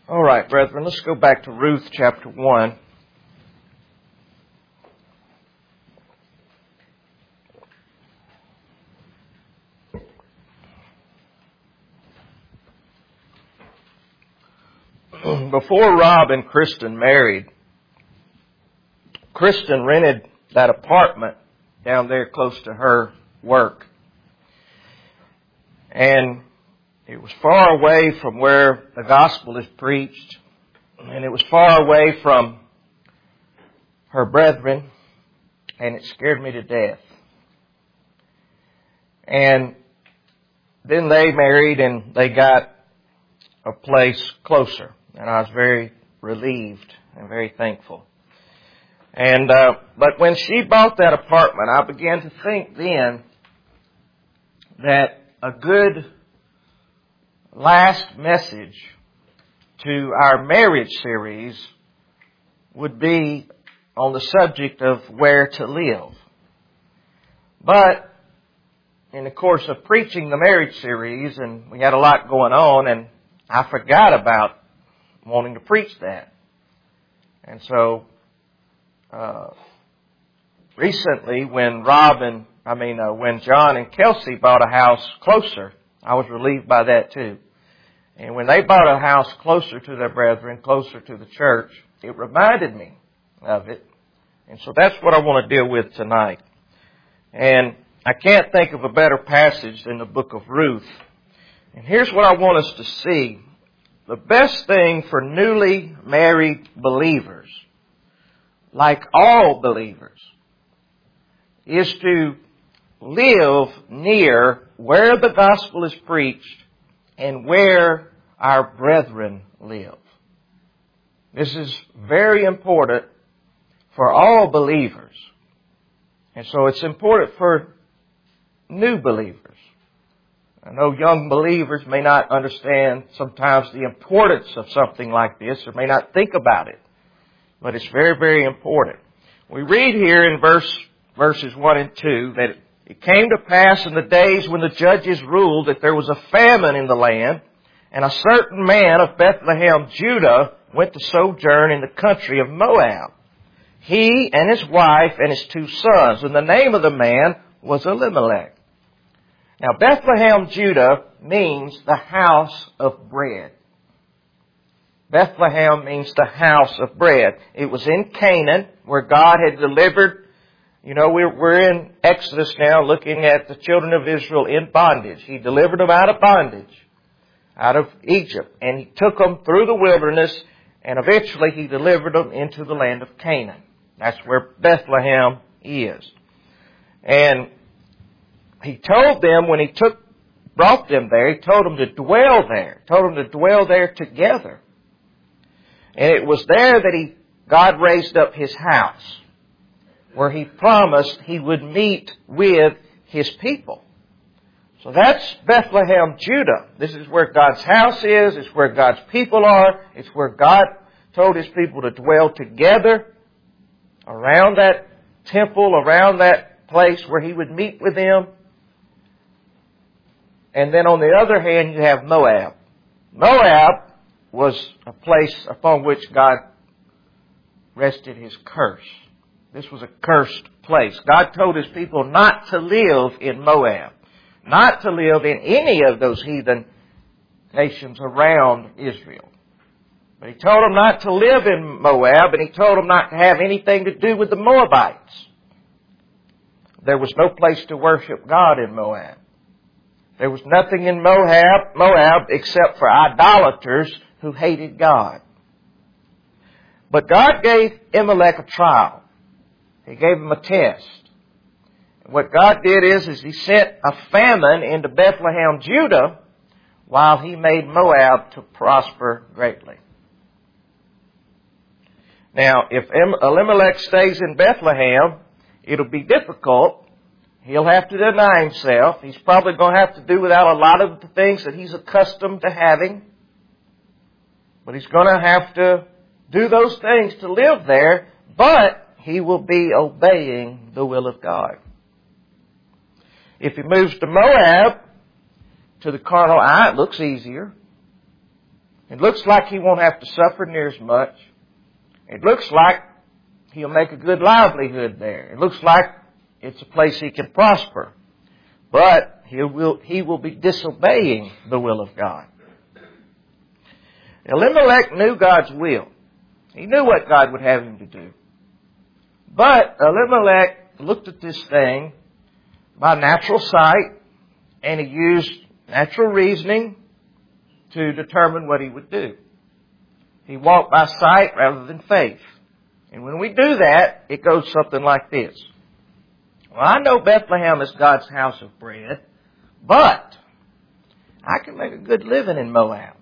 All right, brethren, let's go back to Ruth chapter 1. Before Rob and Kristen married, Kristen rented that apartment down there close to her work. And it was far away from where the gospel is preached, and it was far away from her brethren, and it scared me to death. And then they married, and they got a place closer, and I was very relieved and very thankful. And but when she bought that apartment, I began to think then that a good last message to our marriage series would be on the subject of where to live. But in the course of preaching the marriage series, and we had a lot going on, and I forgot about wanting to preach that. And so recently when when John and Kelsey bought a house closer, I was relieved by that too. And when they bought a house closer to their brethren, closer to the church, it reminded me of it. And so that's what I want to deal with tonight. And I can't think of a better passage than the book of Ruth. And here's what I want us to see. The best thing for newly married believers, like all believers, is to live near where the gospel is preached and where our brethren live. This is very important for all believers. And so it's important for new believers. I know young believers may not understand sometimes the importance of something like this, or may not think about it. But it's very, very important. We read here in verses 1 and 2 that it came to pass in the days when the judges ruled that there was a famine in the land, and a certain man of Bethlehem, Judah, went to sojourn in the country of Moab. He and his wife and his 2 sons, and the name of the man was Elimelech. Now, Bethlehem, Judah means the house of bread. Bethlehem means the house of bread. It was in Canaan where God had delivered. You know, we're in Exodus now looking at the children of Israel in bondage. He delivered them out of bondage, out of Egypt. And He took them through the wilderness, and eventually He delivered them into the land of Canaan. That's where Bethlehem is. And He told them when He brought them there, He told them to dwell there. Told them to dwell there together. And it was there that God raised up His house, where He promised He would meet with His people. So that's Bethlehem, Judah. This is where God's house is. It's where God's people are. It's where God told His people to dwell together around that temple, around that place where He would meet with them. And then on the other hand, you have Moab. Moab was a place upon which God rested His curse. This was a cursed place. God told His people not to live in Moab, not to live in any of those heathen nations around Israel. But He told them not to live in Moab, and He told them not to have anything to do with the Moabites. There was no place to worship God in Moab. There was nothing in Moab except for idolaters who hated God. But God gave Elimelech a trial. He gave him a test. And what God did is He sent a famine into Bethlehem, Judah, while He made Moab to prosper greatly. Now, if Elimelech stays in Bethlehem, it'll be difficult. He'll have to deny himself. He's probably going to have to do without a lot of the things that he's accustomed to having. But he's going to have to do those things to live there, but he will be obeying the will of God. If he moves to Moab, to the carnal eye, it looks easier. It looks like he won't have to suffer near as much. It looks like he'll make a good livelihood there. It looks like it's a place he can prosper. But he will be disobeying the will of God. Elimelech knew God's will. He knew what God would have him to do. But Elimelech looked at this thing by natural sight, and he used natural reasoning to determine what he would do. He walked by sight rather than faith. And when we do that, it goes something like this. Well, I know Bethlehem is God's house of bread, but I can make a good living in Moab.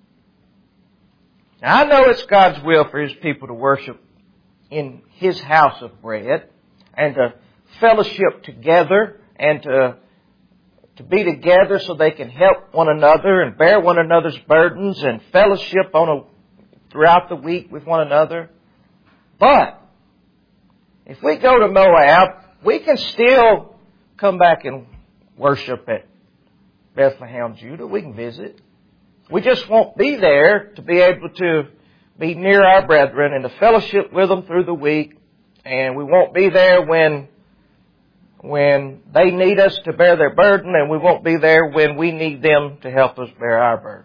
Now, I know it's God's will for His people to worship in His house of bread and to fellowship together and to be together so they can help one another and bear one another's burdens and fellowship throughout the week with one another. But if we go to Moab, we can still come back and worship at Bethlehem, Judah. We can visit. We just won't be there to be able to be near our brethren and to fellowship with them through the week. And we won't be there when they need us to bear their burden, and we won't be there when we need them to help us bear our burden.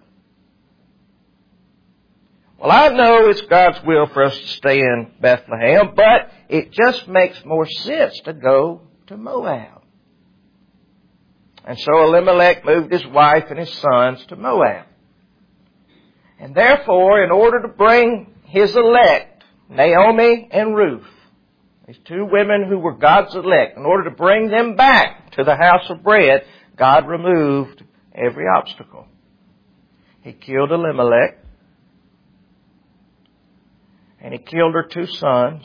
Well, I know it's God's will for us to stay in Bethlehem, but it just makes more sense to go to Moab. And so Elimelech moved his wife and his sons to Moab. And therefore, in order to bring his elect, Naomi and Ruth, these two women who were God's elect, in order to bring them back to the house of bread, God removed every obstacle. He killed Elimelech, and he killed her two sons.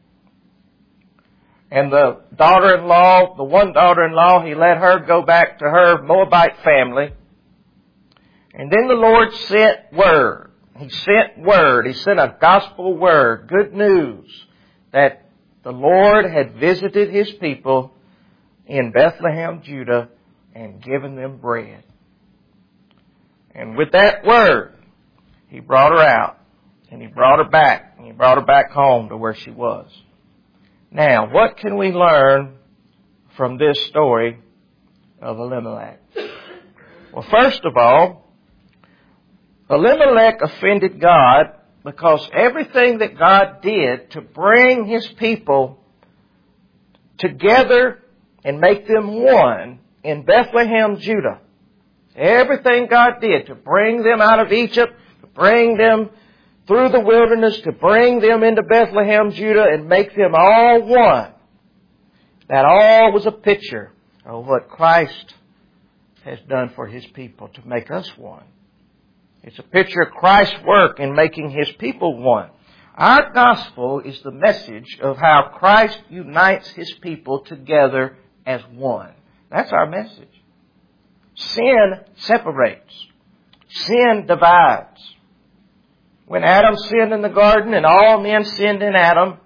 And the one daughter-in-law, he let her go back to her Moabite family. And then the Lord sent word. He sent a gospel word, good news, that the Lord had visited His people in Bethlehem, Judah, and given them bread. And with that word, He brought her out, and He brought her back, and He brought her back home to where she was. Now, what can we learn from this story of Elimelech? Well, first of all, Elimelech offended God because everything that God did to bring His people together and make them one in Bethlehem, Judah, everything God did to bring them out of Egypt, to bring them through the wilderness, to bring them into Bethlehem, Judah, and make them all one, that all was a picture of what Christ has done for His people to make us one. It's a picture of Christ's work in making His people one. Our gospel is the message of how Christ unites His people together as one. That's our message. Sin separates. Sin divides. When Adam sinned in the garden and all men sinned in Adam,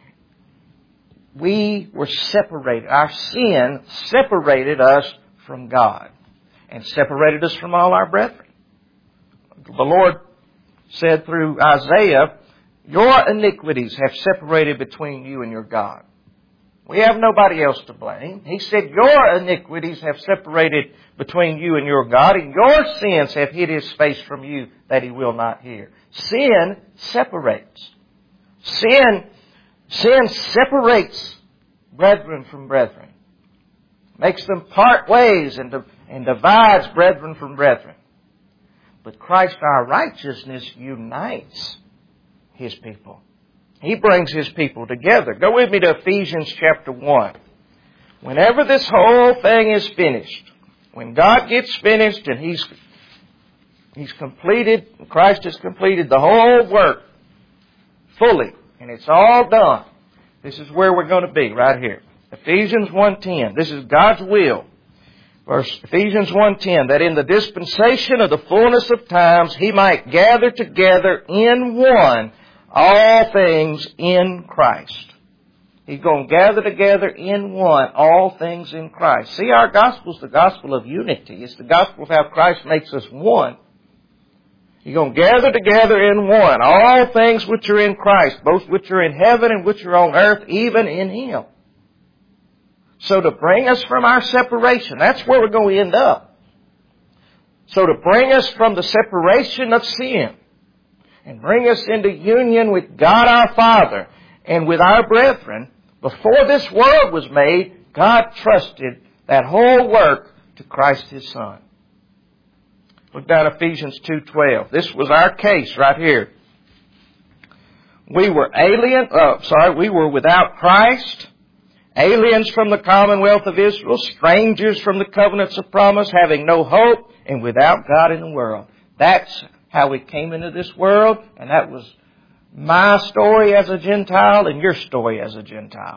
we were separated. Our sin separated us from God and separated us from all our brethren. The Lord said through Isaiah, your iniquities have separated between you and your God. We have nobody else to blame. He said, your iniquities have separated between you and your God, and your sins have hid His face from you that He will not hear. Sin separates. Sin separates brethren from brethren. Makes them part ways and divides brethren from brethren. But Christ, our righteousness, unites His people. He brings His people together. Go with me to Ephesians chapter 1. Whenever this whole thing is finished, when God gets finished and He's completed, Christ has completed the whole work fully, and it's all done, this is where we're going to be, right here. Ephesians 1:10. This is God's will. Ephesians 1:10, that in the dispensation of the fullness of times He might gather together in one all things in Christ. He's going to gather together in one all things in Christ. See, our gospel is the gospel of unity. It's the gospel of how Christ makes us one. You're going to gather together in one, all things which are in Christ, both which are in heaven and which are on earth, even in Him. So to bring us from our separation, that's where we're going to end up. So to bring us from the separation of sin and bring us into union with God our Father and with our brethren, before this world was made, God trusted that whole work to Christ His Son. Look down Ephesians 2:12. This was our case right here. We were we were without Christ, aliens from the commonwealth of Israel, strangers from the covenants of promise, having no hope, and without God in the world. That's how we came into this world, and that was my story as a Gentile and your story as a Gentile.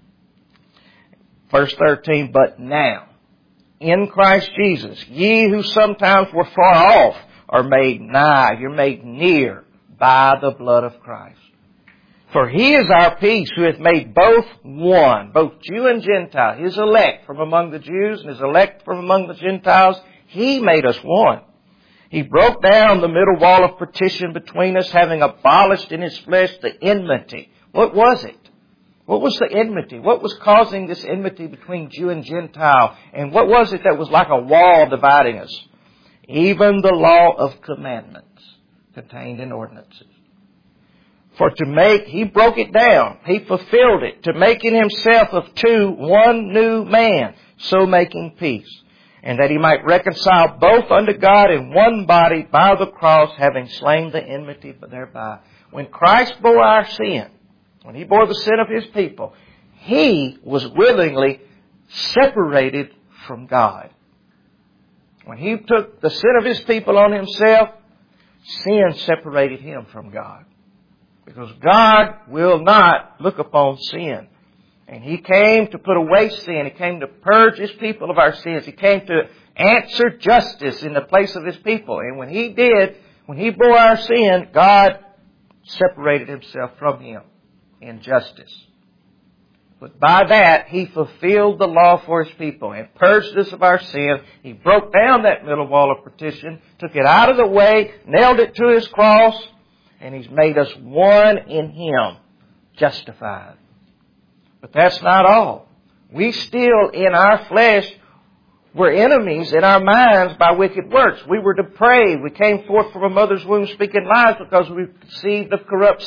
Verse 13, but now, in Christ Jesus, ye who sometimes were far off are made nigh. You're made near by the blood of Christ. For He is our peace, who hath made both one, both Jew and Gentile, His elect from among the Jews and His elect from among the Gentiles. He made us one. He broke down the middle wall of partition between us, having abolished in His flesh the enmity. What was it? What was the enmity? What was causing this enmity between Jew and Gentile? And what was it that was like a wall dividing us? Even the law of commandments contained in ordinances. For He broke it down. He fulfilled it, to make in Himself of two one new man, so making peace. And that He might reconcile both unto God in one body by the cross, having slain the enmity thereby. When Christ bore our sin, when He bore the sin of His people, He was willingly separated from God. When He took the sin of His people on Himself, sin separated Him from God. Because God will not look upon sin. And He came to put away sin. He came to purge His people of our sins. He came to answer justice in the place of His people. And when He did, when He bore our sin, God separated Himself from Him in justice. But by that, He fulfilled the law for His people and purged us of our sin. He broke down that middle wall of partition, took it out of the way, nailed it to His cross, and He's made us one in Him, justified. But that's not all. We still, in our flesh, were enemies in our minds by wicked works. We were depraved. We came forth from a mother's womb speaking lies because we conceived of corrupt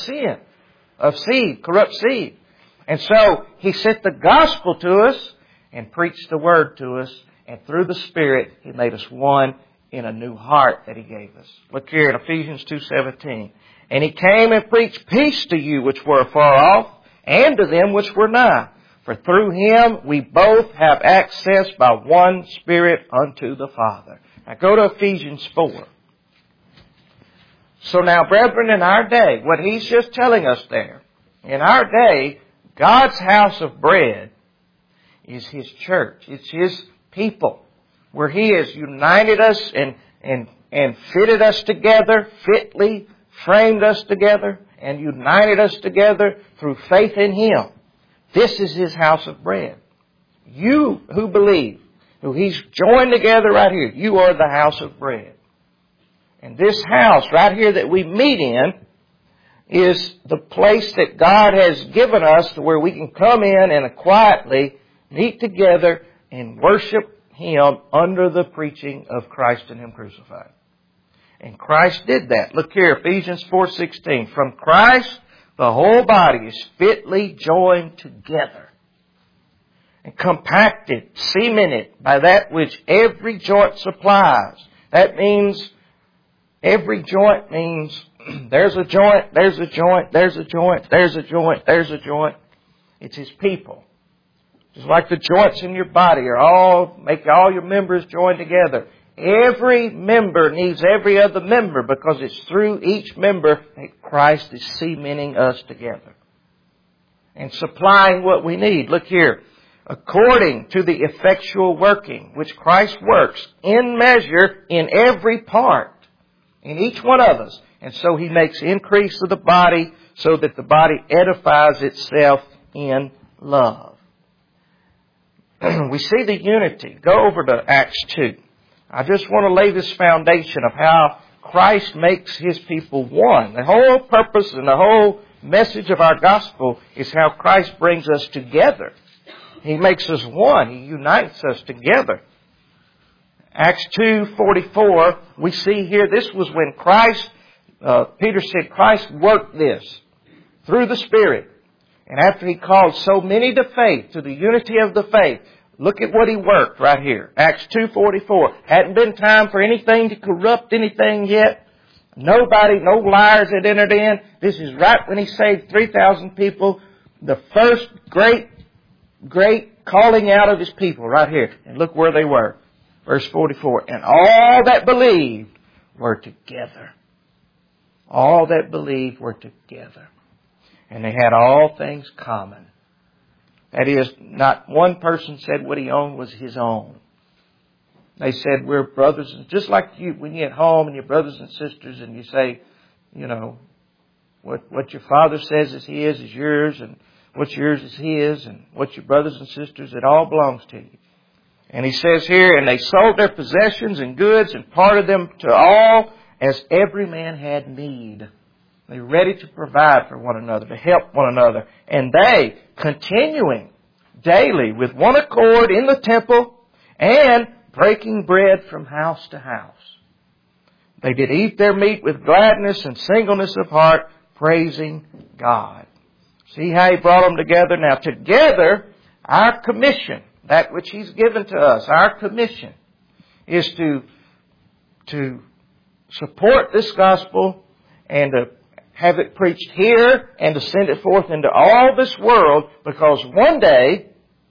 seed. And so He sent the gospel to us and preached the word to us. And through the Spirit, He made us one in a new heart that He gave us. Look here in Ephesians 2:17. And He came and preached peace to you which were afar off, and to them which were nigh. For through Him we both have access by one Spirit unto the Father. Now go to Ephesians 4. So now, brethren, in our day, what he's just telling us there, in our day, God's house of bread is His church. It's His people, where He has united us and fitted us together, fitly framed us together, and united us together through faith in Him. This is His house of bread. You who believe, who He's joined together right here, you are the house of bread. And this house right here that we meet in is the place that God has given us to where we can come in and quietly meet together and worship Him under the preaching of Christ and Him crucified. And Christ did that. Look here, Ephesians 4:16. From Christ, the whole body is fitly joined together and compacted, cemented by that which every joint supplies. That means, every joint means there's a joint, there's a joint, there's a joint, there's a joint, there's a joint. It's His people. Just like the joints in your body make all your members join together. Every member needs every other member because it's through each member that Christ is cementing us together and supplying what we need. Look here. According to the effectual working which Christ works in measure in every part, in each one of us. And so He makes increase of the body so that the body edifies itself in love. We see the unity. Go over to Acts 2. I just want to lay this foundation of how Christ makes His people one. The whole purpose and the whole message of our gospel is how Christ brings us together. He makes us one. He unites us together. Acts 2:44, we see here, this was when Christ, Peter said, Christ worked this through the Spirit. And after He called so many to faith, to the unity of the faith, look at what He worked right here. Acts 2:44. Hadn't been time for anything to corrupt anything yet. Nobody, no liars had entered in. This is right when He saved 3,000 people. The first great calling out of His people right here. And look where they were. Verse 44. And all that believed were together. All that believed were together. And they had all things common. That is, not one person said what he owned was his own. They said, we're brothers, and just like you, when you get home and your brothers and sisters and you say, you know, what your father says is his is yours, and what's yours is his, and what your brothers and sisters, it all belongs to you. And he says here, and they sold their possessions and goods and parted them to all as every man had need. They were ready to provide for one another, to help one another. And they, continuing daily with one accord in the temple and breaking bread from house to house. They did eat their meat with gladness and singleness of heart, praising God. See how He brought them together? Now together, our commission, that which He's given to us, our commission, is to support this gospel and to have it preached here and to send it forth into all this world, because one day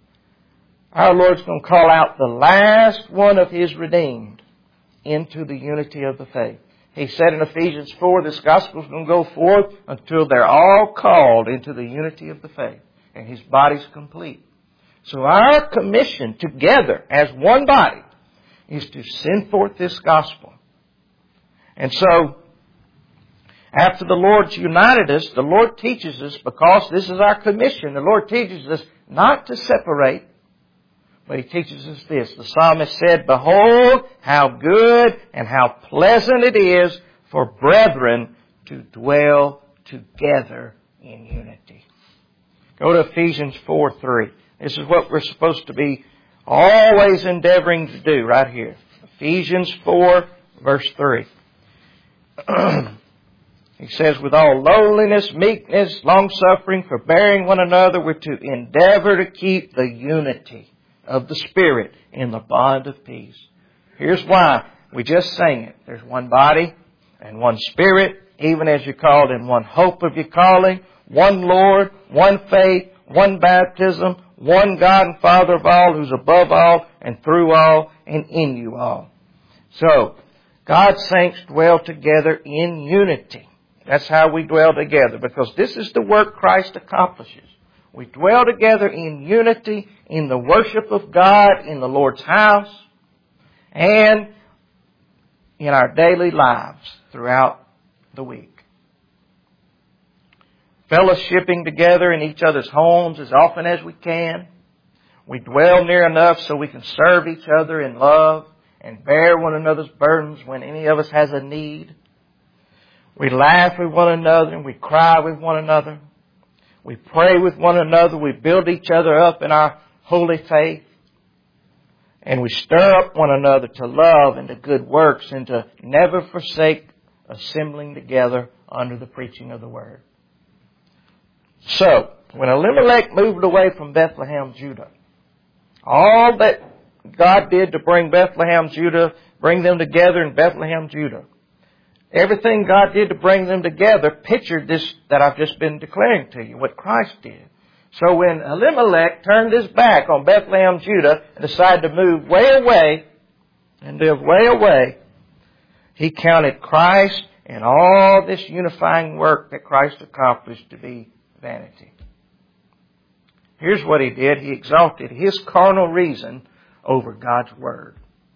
our Lord's going to call out the last one of His redeemed into the unity of the faith. He said in Ephesians 4, this gospel is going to go forth until they're all called into the unity of the faith and His body's complete. So our commission together as one body is to send forth this gospel. And so, after the Lord's united us, the Lord teaches us, because this is our commission, the Lord teaches us not to separate, but He teaches us this. The psalmist said, behold, how good and how pleasant it is for brethren to dwell together in unity. Go to Ephesians 4:3. This is what we're supposed to be always endeavoring to do right here. Ephesians 4, verse 3. He says, with all lowliness, meekness, long-suffering, forbearing one another, we're to endeavor to keep the unity of the Spirit in the bond of peace. Here's why. We just sang it. There's one body and one Spirit, even as you're called in one hope of your calling, one Lord, one faith, one baptism, one God and Father of all, who's above all and through all and in you all. So, God's saints dwell together in unity. That's how we dwell together, because this is the work Christ accomplishes. We dwell together in unity in the worship of God in the Lord's house and in our daily lives throughout the week. Fellowshipping together in each other's homes as often as we can. We dwell near enough so we can serve each other in love and bear one another's burdens when any of us has a need. We laugh with one another and we cry with one another. We pray with one another. We build each other up in our holy faith. And we stir up one another to love and to good works and to never forsake assembling together under the preaching of the Word. So, when Elimelech moved away from Bethlehem, Judah, all that God did to bring Bethlehem, Judah, bring them together in Bethlehem, Judah, everything God did to bring them together pictured this that I've just been declaring to you, what Christ did. So when Elimelech turned his back on Bethlehem, Judah, and decided to move way away and live way away, he counted Christ and all this unifying work that Christ accomplished to be vanity. Here's what he did. He exalted his carnal reason over God's Word.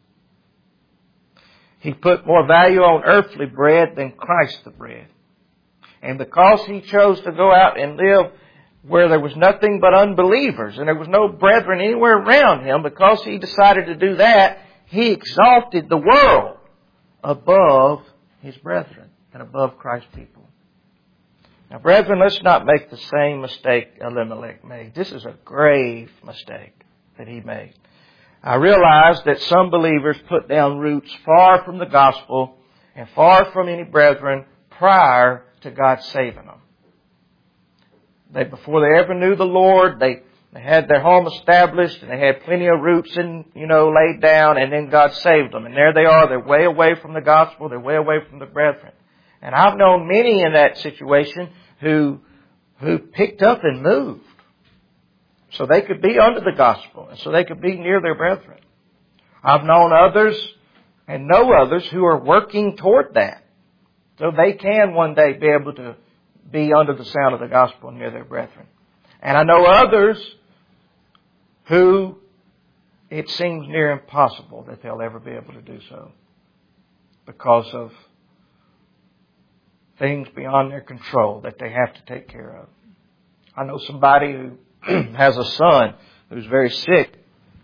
He put more value on earthly bread than Christ the bread. And because he chose to go out and live where there was nothing but unbelievers and there was no brethren anywhere around him, because he decided to do that, he exalted the world above his brethren and above Christ's people. Now, brethren, let's not make the same mistake Elimelech made. This is a grave mistake that he made. I realize that some believers put down roots far from the gospel and far from any brethren prior to God saving them. Before they ever knew the Lord, they had their home established and they had plenty of roots laid down, and then God saved them. And there they are. They're way away from the gospel. They're way away from the brethren. And I've known many in that situation who picked up and moved so they could be under the gospel and so they could be near their brethren. I've known others and know others who are working toward that so they can one day be able to be under the sound of the gospel near their brethren. And I know others who it seems near impossible that they'll ever be able to do so because of things beyond their control that they have to take care of. I know somebody who has a son who's very sick.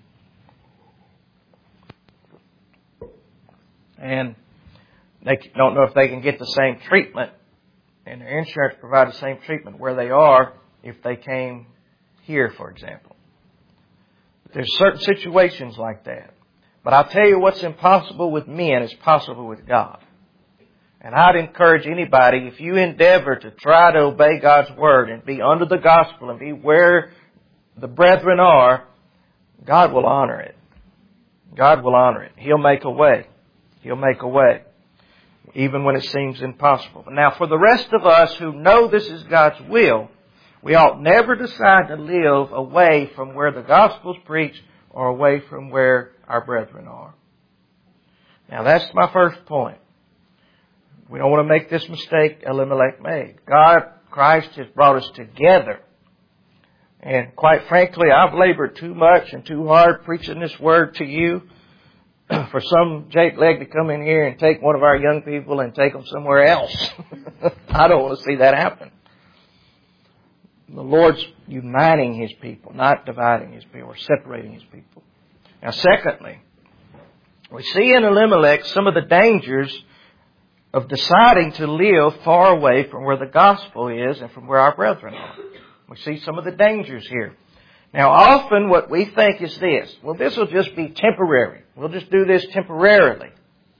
And they don't know if they can get the same treatment, and their insurance provides the same treatment where they are if they came here, for example. There's certain situations like that. But I'll tell you, what's impossible with men is possible with God. And I'd encourage anybody, if you endeavor to try to obey God's Word and be under the gospel and be where the brethren are, God will honor it. God will honor it. He'll make a way. He'll make a way, even when it seems impossible. Now, for the rest of us who know this is God's will, we ought never decide to live away from where the gospel's preached or away from where our brethren are. Now, that's my first point. We don't want to make this mistake Elimelech made. Christ has brought us together. And quite frankly, I've labored too much and too hard preaching this word to you for some Jake Legg to come in here and take one of our young people and take them somewhere else. I don't want to see that happen. The Lord's uniting His people, not dividing His people or separating His people. Now, secondly, we see in Elimelech some of the dangers of deciding to live far away from where the gospel is and from where our brethren are. We see some of the dangers here. Now, often what we think is this: well, this will just be temporary. We'll just do this temporarily.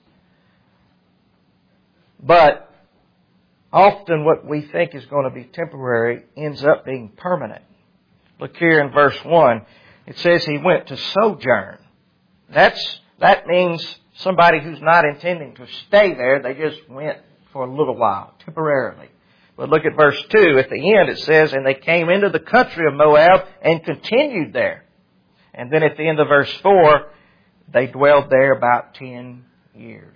But often what we think is going to be temporary ends up being permanent. Look here in verse 1. It says he went to sojourn. That means somebody who's not intending to stay there. They just went for a little while, temporarily. But look at verse 2. At the end it says, and they came into the country of Moab and continued there. And then at the end of verse 4, they dwelled there about 10 years.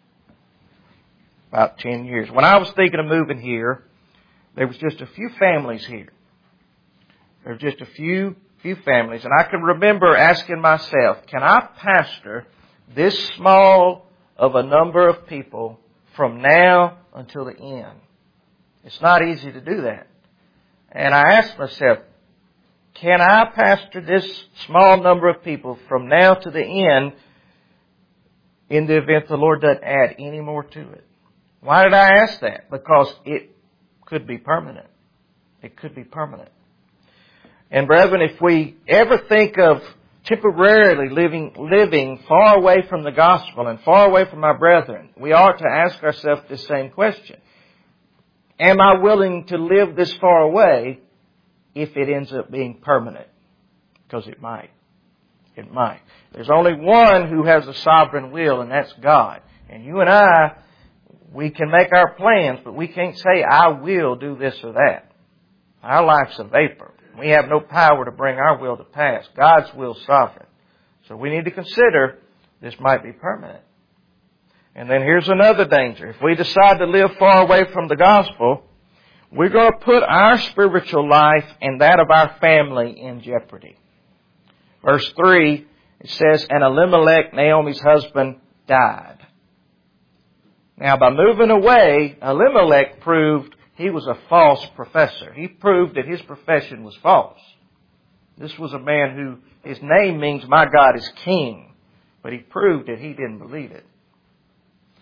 About 10 years. When I was thinking of moving here, there was just a few families here. There were just a few families. And I can remember asking myself, can I pastor this small of a number of people from now until the end? It's not easy to do that. And I asked myself, can I pastor this small number of people from now to the end in the event the Lord doesn't add any more to it? Why did I ask that? Because it could be permanent. It could be permanent. And brethren, if we ever think of temporarily living far away from the gospel and far away from our brethren, we ought to ask ourselves this same question. Am I willing to live this far away if it ends up being permanent? Because it might. It might. There's only one who has a sovereign will, and that's God. And you and I, we can make our plans, but we can't say, I will do this or that. Our life's a vapor. We have no power to bring our will to pass. God's will is sovereign. So we need to consider this might be permanent. And then here's another danger. If we decide to live far away from the gospel, we're going to put our spiritual life and that of our family in jeopardy. Verse 3, it says, and Elimelech, Naomi's husband, died. Now, by moving away, Elimelech proved he was a false professor. He proved that his profession was false. This was a man who, his name means my God is king. But he proved that he didn't believe it.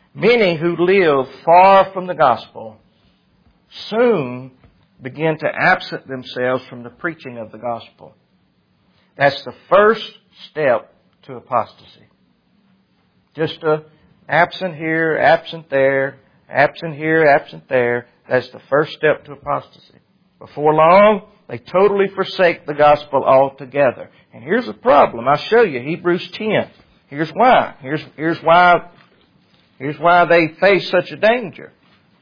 Many who live far from the gospel soon begin to absent themselves from the preaching of the gospel. That's the first step to apostasy. Just absent here, absent there, absent here, absent there. That's the first step to apostasy. Before long, they totally forsake the gospel altogether. And here's the problem. I'll show you. Hebrews 10. Here's why. Here's why they face such a danger.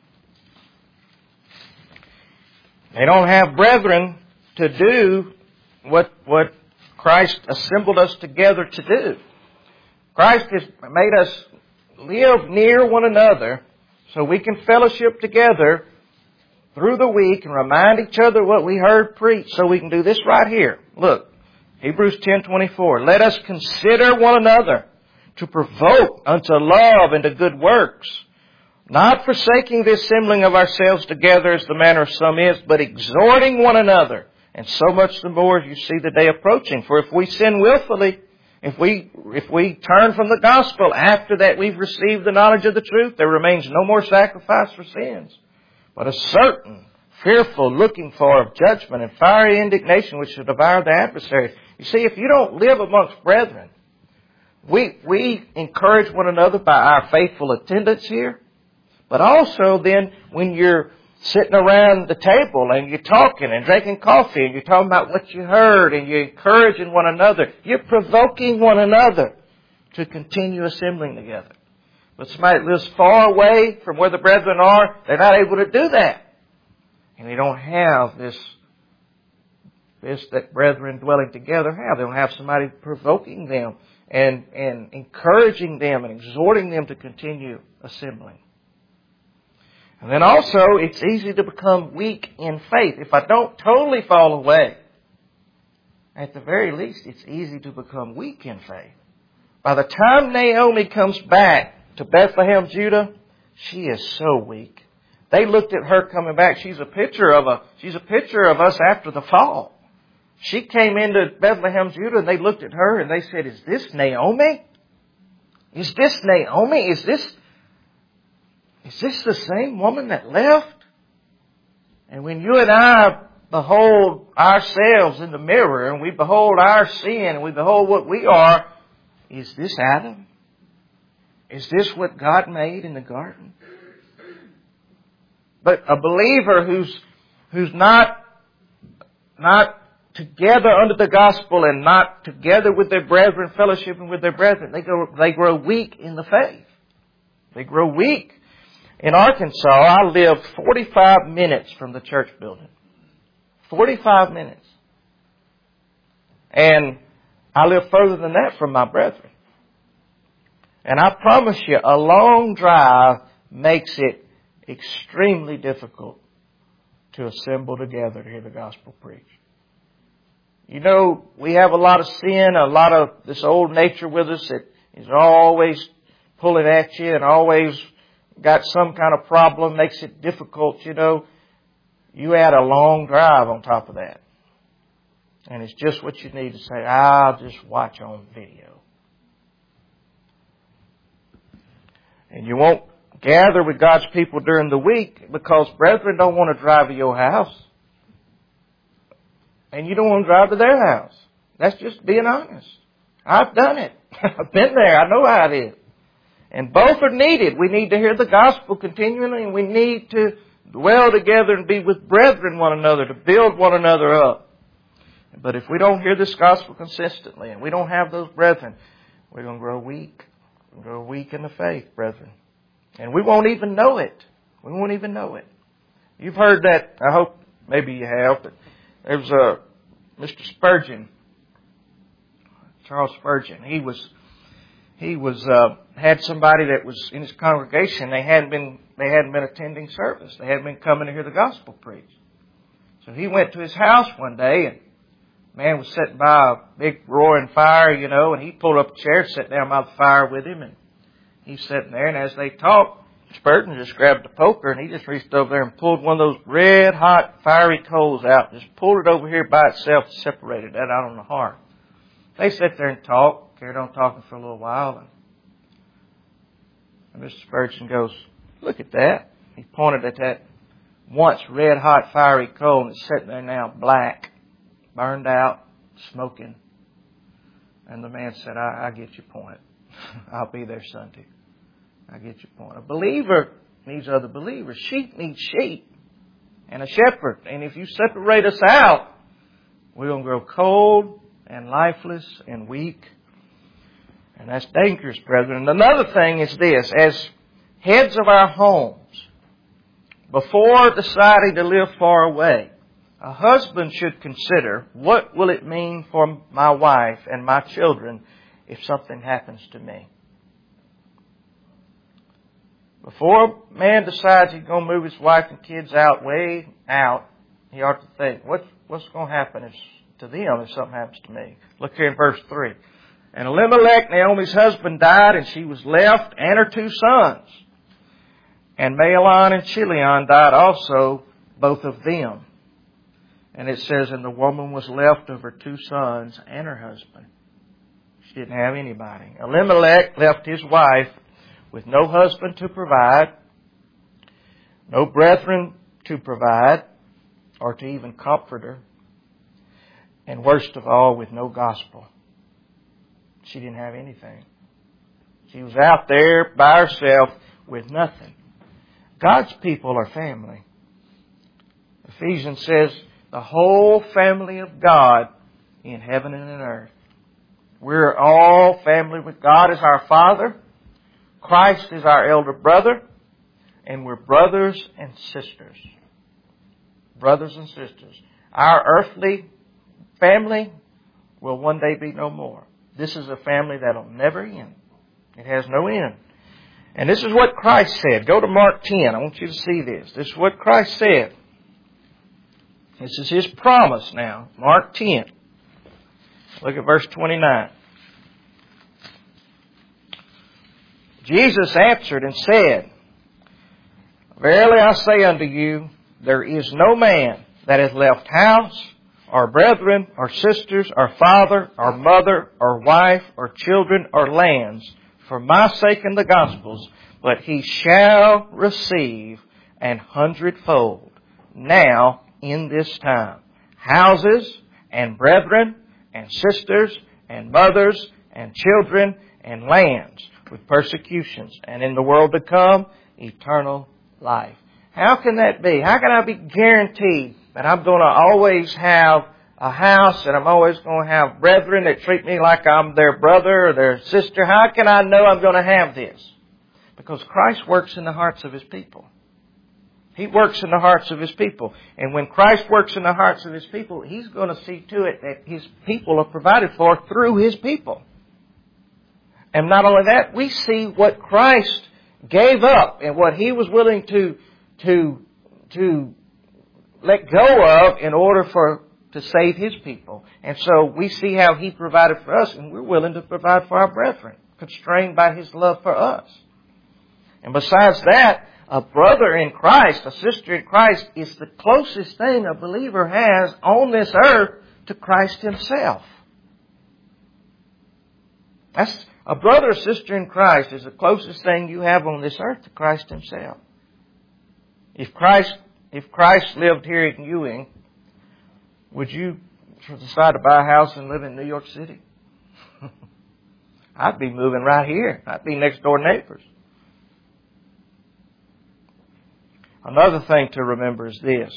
They don't have brethren to do what Christ assembled us together to do. Christ has made us live near one another so we can fellowship together through the week and remind each other what we heard preached. So we can do this right here. Look, Hebrews 10:24. Let us consider one another to provoke unto love and to good works, not forsaking the assembling of ourselves together as the manner of some is, but exhorting one another, and so much the more as you see the day approaching. For if we sin willfully, if we turn from the gospel after that we've received the knowledge of the truth, there remains no more sacrifice for sins, but a certain fearful looking for of judgment and fiery indignation which shall devour the adversary. You see, if you don't live amongst brethren, we encourage one another by our faithful attendance here. But also then when you're sitting around the table and you're talking and drinking coffee and you're talking about what you heard and you're encouraging one another, you're provoking one another to continue assembling together. But somebody that lives far away from where the brethren are, they're not able to do that. And they don't have this that brethren dwelling together have. They don't have somebody provoking them and encouraging them and exhorting them to continue assembling. And then also, it's easy to become weak in faith. If I don't totally fall away, at the very least, it's easy to become weak in faith. By the time Naomi comes back to Bethlehem, Judah, she is so weak. They looked at her coming back. She's a picture of us after the fall. She came into Bethlehem, Judah, and they looked at her and they said, "Is this Naomi? Is this Naomi? Is this the same woman that left?" And when you and I behold ourselves in the mirror and we behold our sin and we behold what we are, is this Adam? Is this what God made in the garden? But a believer who's not together under the gospel and not together with their brethren, fellowshipping with their brethren, they grow weak in the faith. They grow weak. In Arkansas, I live 45 minutes from the church building. 45 minutes. And I live further than that from my brethren. And I promise you, a long drive makes it extremely difficult to assemble together to hear the gospel preached. You know, we have a lot of sin, a lot of this old nature with us that is always pulling at you and always got some kind of problem, makes it difficult, you know. You add a long drive on top of that. And it's just what you need to say, I'll just watch on video. And you won't gather with God's people during the week because brethren don't want to drive to your house. And you don't want to drive to their house. That's just being honest. I've done it. I've been there. I know how it is. And both are needed. We need to hear the gospel continually, and we need to dwell together and be with brethren one another, to build one another up. But if we don't hear this gospel consistently, and we don't have those brethren, we're going to grow weak. We're going to grow weak in the faith, brethren. And we won't even know it. We won't even know it. You've heard that, I hope maybe you have, but there was Mr. Spurgeon, Charles Spurgeon. He had somebody that was in his congregation. They hadn't been attending service. They hadn't been coming to hear the gospel preached. So he went to his house one day, and the man was sitting by a big roaring fire, you know, and he pulled up a chair and sat down by the fire with him, and he's sitting there, and as they talked, Spurgeon just grabbed the poker and he just reached over there and pulled one of those red hot fiery coals out, just pulled it over here by itself, separated that out on the hearth. They sat there and talked, carried on talking for a little while, And Mr. Spurgeon goes, look at that. He pointed at that once red-hot fiery coal, and it's sitting there now black, burned out, smoking. And the man said, I get your point. I'll be there Sunday. I get your point. A believer needs other believers. Sheep need sheep and a shepherd. And if you separate us out, we're going to grow cold and lifeless and weak. And that's dangerous, brethren. And another thing is this. As heads of our homes, before deciding to live far away, a husband should consider, what will it mean for my wife and my children if something happens to me? Before a man decides he's going to move his wife and kids out, way out, he ought to think, what's going to happen to them if something happens to me? Look here in verse 3. And Elimelech, Naomi's husband, died, and she was left, and her 2 sons. And Mahlon and Chilion died also, both of them. And it says, and the woman was left of her 2 sons and her husband. She didn't have anybody. Elimelech left his wife with no husband to provide, no brethren to provide, or to even comfort her, and worst of all, with no gospel. She didn't have anything. She was out there by herself with nothing. God's people are family. Ephesians says, the whole family of God in heaven and in earth. We're all family with God as our Father. Christ is our elder brother. And we're brothers and sisters. Brothers and sisters. Our earthly family will one day be no more. This is a family that'll never end. It has no end. And this is what Christ said. Go to Mark 10. I want you to see this. This is what Christ said. This is His promise now. Mark 10. Look at verse 29. Jesus answered and said, verily I say unto you, there is no man that hath left house, or brethren, or sisters, or father, or mother, or wife, or children, or lands, for my sake and the gospel's, but he shall receive 100-fold now in this time. Houses, and brethren, and sisters, and mothers, and children, and lands, with persecutions, and in the world to come, eternal life. How can that be? How can I be guaranteed that I'm going to always have a house and I'm always going to have brethren that treat me like I'm their brother or their sister? How can I know I'm going to have this? Because Christ works in the hearts of His people. He works in the hearts of His people. And when Christ works in the hearts of His people, He's going to see to it that His people are provided for through His people. And not only that, we see what Christ gave up and what He was willing to let go of in order to save His people. And so we see how He provided for us, and we're willing to provide for our brethren, constrained by His love for us. And besides that, a brother in Christ, a sister in Christ, is the closest thing a believer has on this earth to Christ Himself. A brother or sister in Christ is the closest thing you have on this earth to Christ Himself. If Christ lived here in Ewing, would you decide to buy a house and live in New York City? I'd be moving right here. I'd be next door neighbors. Another thing to remember is this.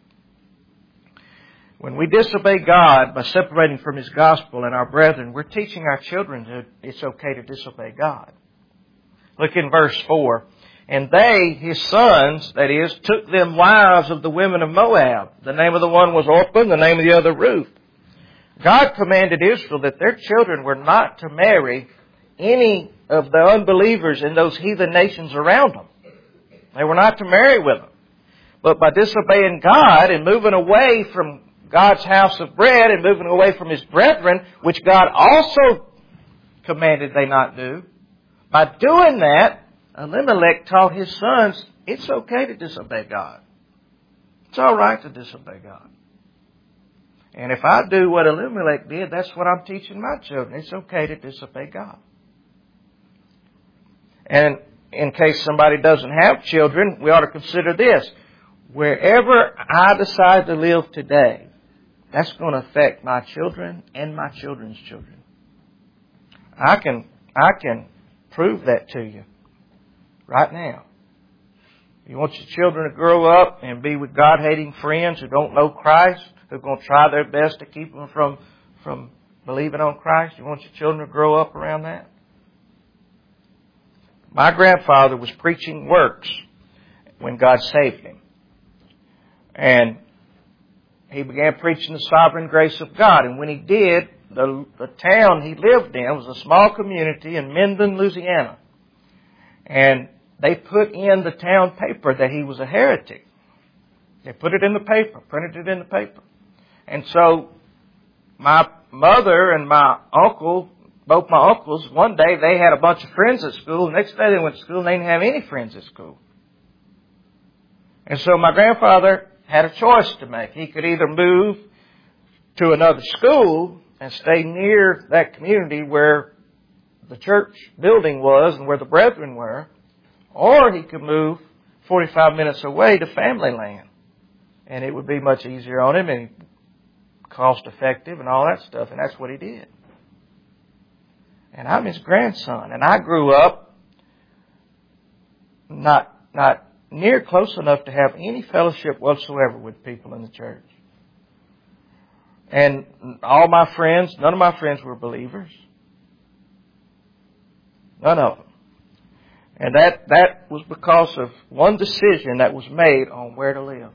When we disobey God by separating from His gospel and our brethren, we're teaching our children that it's okay to disobey God. Look in verse 4. And they, His sons, that is, took them wives of the women of Moab. The name of the one was Orpah, the name of the other Ruth. God commanded Israel that their children were not to marry any of the unbelievers in those heathen nations around them. They were not to marry with them. But by disobeying God and moving away from God's house of bread and moving away from His brethren, which God also commanded they not do, by doing that, Elimelech taught his sons, it's okay to disobey God. It's all right to disobey God. And if I do what Elimelech did, that's what I'm teaching my children. It's okay to disobey God. And in case somebody doesn't have children, we ought to consider this. Wherever I decide to live today, that's going to affect my children and my children's children. I can prove that to you right now. You want your children to grow up and be with God-hating friends who don't know Christ, who are going to try their best to keep them from believing on Christ? You want your children to grow up around that? My grandfather was preaching works when God saved him. And he began preaching the sovereign grace of God. And when he did, the town he lived in was a small community in Minden, Louisiana. And they put in the town paper that he was a heretic. They put it in the paper, printed it in the paper. And so my mother and my uncle, both my uncles, one day they had a bunch of friends at school. The next day they went to school and they didn't have any friends at school. And so my grandfather had a choice to make. He could either move to another school and stay near that community where the church building was and where the brethren were, or he could move 45 minutes away to family land. And it would be much easier on him and cost effective and all that stuff. And that's what he did. And I'm his grandson. And I grew up not near close enough to have any fellowship whatsoever with people in the church. And all my friends, none of my friends were believers. None of them. And that was because of one decision that was made on where to live.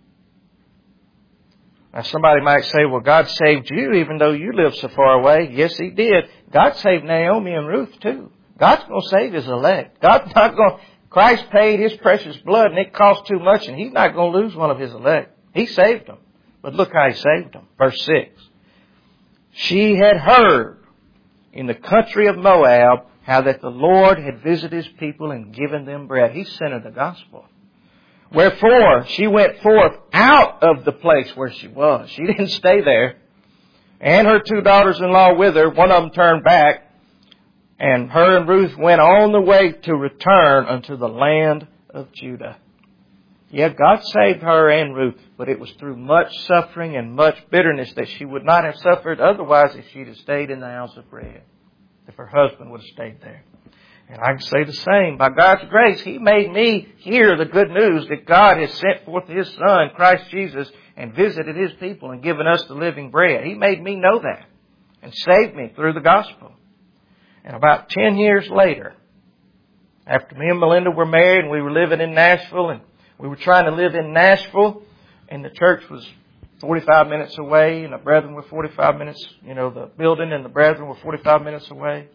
Now somebody might say, well, God saved you even though you live so far away. Yes, He did. God saved Naomi and Ruth too. God's going to save His elect. Christ paid His precious blood and it cost too much and He's not going to lose one of His elect. He saved them. But look how He saved them. Verse 6. She had heard in the country of Moab how that the Lord had visited His people and given them bread. He sent her the gospel. Wherefore, she went forth out of the place where she was. She didn't stay there. And her 2 daughters-in-law with her, one of them turned back, and her and Ruth went on the way to return unto the land of Judah. Yeah, God saved her and Ruth, but it was through much suffering and much bitterness that she would not have suffered otherwise if she'd have stayed in the house of bread. If her husband would have stayed there. And I can say the same. By God's grace, He made me hear the good news that God has sent forth His Son, Christ Jesus, and visited His people and given us the living bread. He made me know that and saved me through the gospel. And about 10 years later, after me and Melinda were married and we were living in Nashville, and we were trying to live in Nashville, and the church was 45 minutes away, and the brethren were 45 minutes, the building and the brethren were 45 minutes away.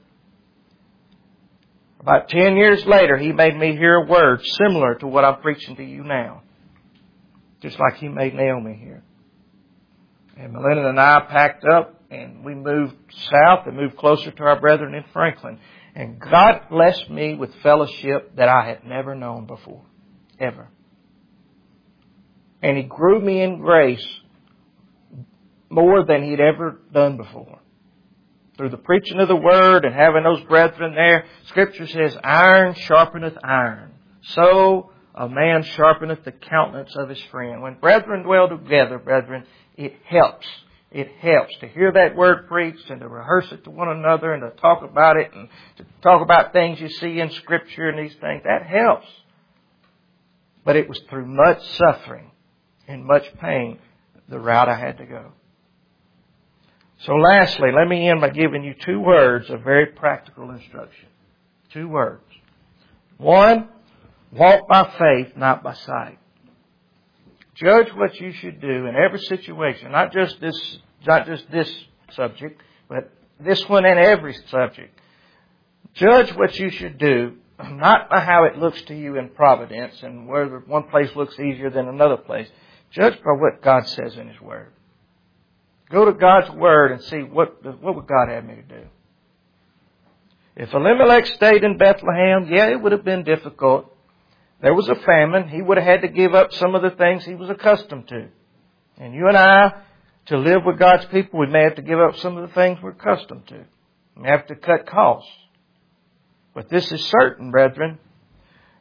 About 10 years later, He made me hear a word similar to what I'm preaching to you now. Just like He made Naomi hear. And Melinda and I packed up and we moved south and moved closer to our brethren in Franklin. And God blessed me with fellowship that I had never known before. Ever. And He grew me in grace more than He'd ever done before. Through the preaching of the Word and having those brethren there, Scripture says, iron sharpeneth iron. So a man sharpeneth the countenance of his friend. When brethren dwell together, brethren, it helps. It helps to hear that Word preached and to rehearse it to one another and to talk about it and to talk about things you see in Scripture and these things. That helps. But it was through much suffering and much pain the route I had to go. So lastly, let me end by giving you 2 words of very practical instruction. 2 words. 1, walk by faith, not by sight. Judge what you should do in every situation, not just this subject, but this one and every subject. Judge what you should do, not by how it looks to you in providence and whether one place looks easier than another place. Judge by what God says in His Word. Go to God's Word and see what would God have me to do. If Elimelech stayed in Bethlehem, it would have been difficult. There was a famine. He would have had to give up some of the things he was accustomed to. And you and I, to live with God's people, we may have to give up some of the things we're accustomed to. We may have to cut costs. But this is certain, brethren.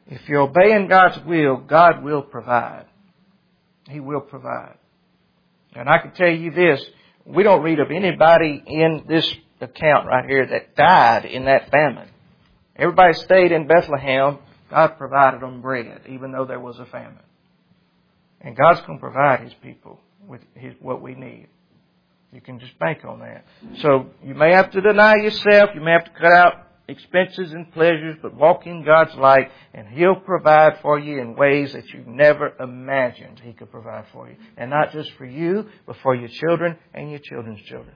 If you're obeying God's will, God will provide. He will provide. And I can tell you this, we don't read of anybody in this account right here that died in that famine. Everybody stayed in Bethlehem. God provided them bread, even though there was a famine. And God's going to provide His people with what we need. You can just bank on that. So you may have to deny yourself. You may have to cut out expenses and pleasures, but walk in God's light, and He'll provide for you in ways that you never imagined He could provide for you. And not just for you, but for your children and your children's children.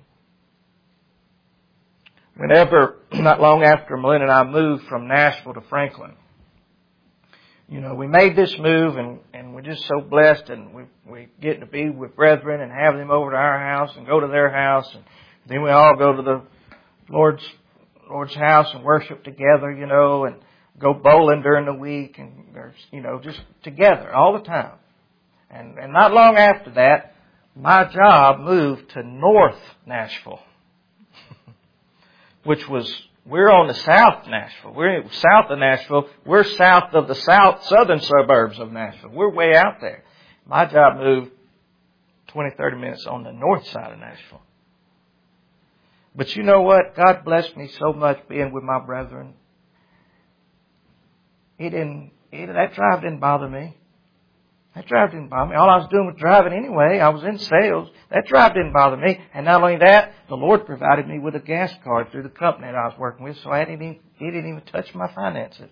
Whenever, not long after Melinda and I moved from Nashville to Franklin, we made this move, and we're just so blessed, and we get to be with brethren and have them over to our house and go to their house, and then we all go to the Lord's house and worship together, and go bowling during the week, and just together all the time. And not long after that, my job moved to North Nashville, which was, we're on the South Nashville. We're south of Nashville. We're south of the southern suburbs of Nashville. We're way out there. My job moved 20, 30 minutes on the north side of Nashville. But you know what? God blessed me so much being with my brethren. That drive didn't bother me. That drive didn't bother me. All I was doing was driving anyway. I was in sales. That drive didn't bother me. And not only that, the Lord provided me with a gas card through the company that I was working with, so He didn't even touch my finances.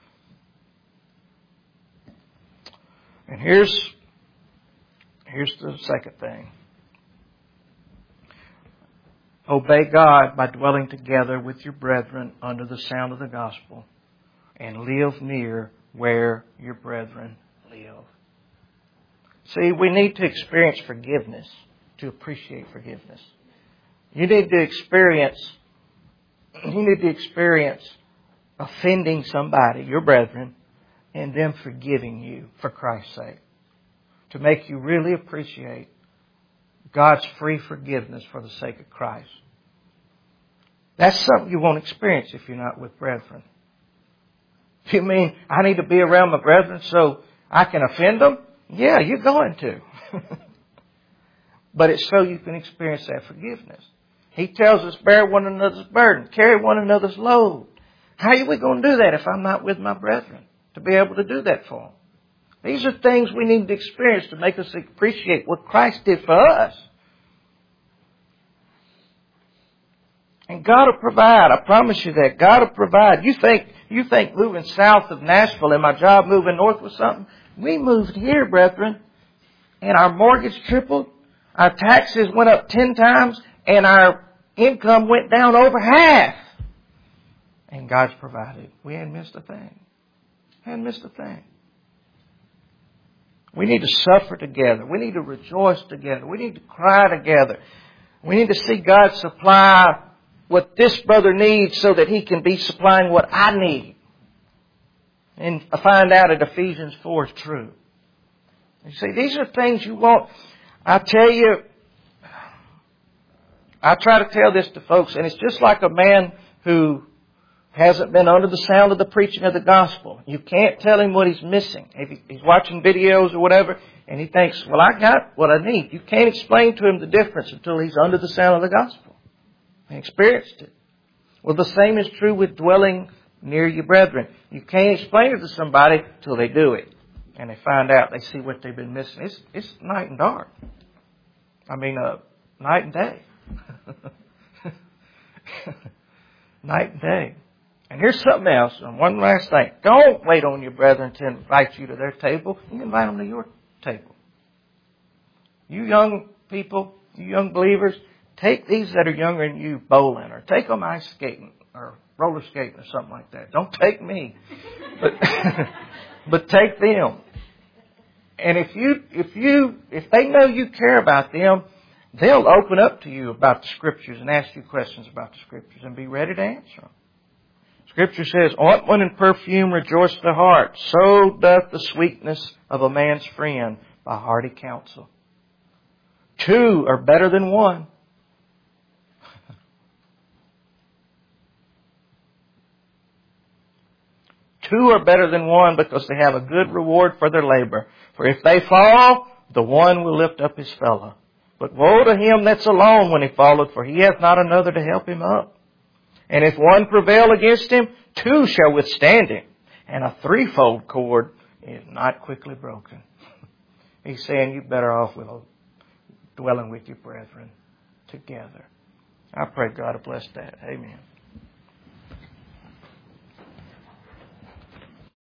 And here's the second thing. Obey God by dwelling together with your brethren under the sound of the gospel, and live near where your brethren live. See, we need to experience forgiveness to appreciate forgiveness. You need to experience offending somebody, your brethren, and them forgiving you for Christ's sake, to make you really appreciate God's free forgiveness for the sake of Christ. That's something you won't experience if you're not with brethren. You mean I need to be around my brethren so I can offend them? Yeah, you're going to. But it's so you can experience that forgiveness. He tells us, bear one another's burden, carry one another's load. How are we going to do that if I'm not with my brethren? To be able to do that for them. These are things we need to experience to make us appreciate what Christ did for us. And God will provide. I promise you that. God will provide. You think moving south of Nashville and my job moving north was something? We moved here, brethren, and our mortgage tripled. Our taxes went up 10 times, and our income went down over half. And God's provided. We hadn't missed a thing. We need to suffer together. We need to rejoice together. We need to cry together. We need to see God supply what this brother needs so that he can be supplying what I need. And I find out that Ephesians 4 is true. You see, these are things you want. I tell you, I try to tell this to folks, and it's just like a man who hasn't been under the sound of the preaching of the gospel. You can't tell him what he's missing. If he's watching videos or whatever, and he thinks, well, I got what I need. You can't explain to him the difference until he's under the sound of the gospel and experienced it. Well, the same is true with dwelling near your brethren. You can't explain it to somebody till they do it. And they find out, they see what they've been missing. It's night and dark. Night and day. Night and day. And here's something else, and one last thing. Don't wait on your brethren to invite you to their table. You invite them to your table. You young people, you young believers, take these that are younger than you bowling, or take them ice skating, or roller skating, or something like that. Don't take me. But take them. And if they know you care about them, they'll open up to you about the Scriptures and ask you questions about the Scriptures and be ready to answer them. Scripture says, ointment and perfume rejoice the heart. So doth the sweetness of a man's friend by hearty counsel. 2 are better than 1. Two are better than one because they have a good reward for their labor. For if they fall, the one will lift up his fellow. But woe to him that's alone when he falleth, for he hath not another to help him up. And if one prevail against him, two shall withstand him. And a threefold cord is not quickly broken. He's saying you're better off with dwelling with your brethren together. I pray God will bless that. Amen.